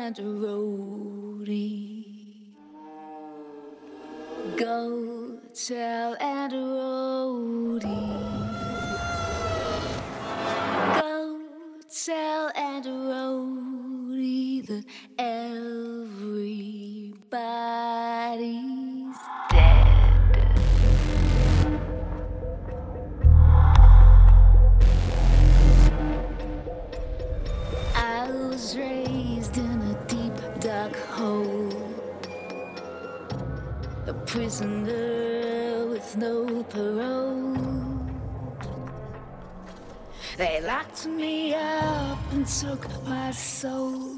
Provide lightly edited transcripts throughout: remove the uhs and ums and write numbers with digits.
and a roadie. Go tell and a roadie. Go tell and a roadie that everybody's dead. I was raised in a deep, dark hole, a prisoner with no parole. They locked me up and took my soul.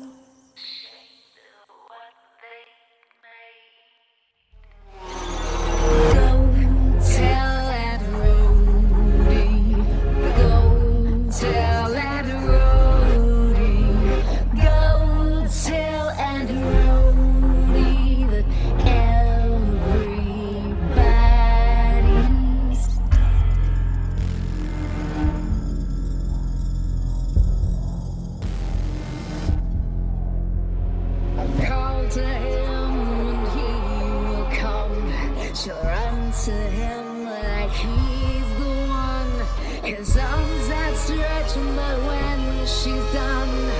To him and he will come. She'll run to him like he's the one. His arms outstretched, but when she's done,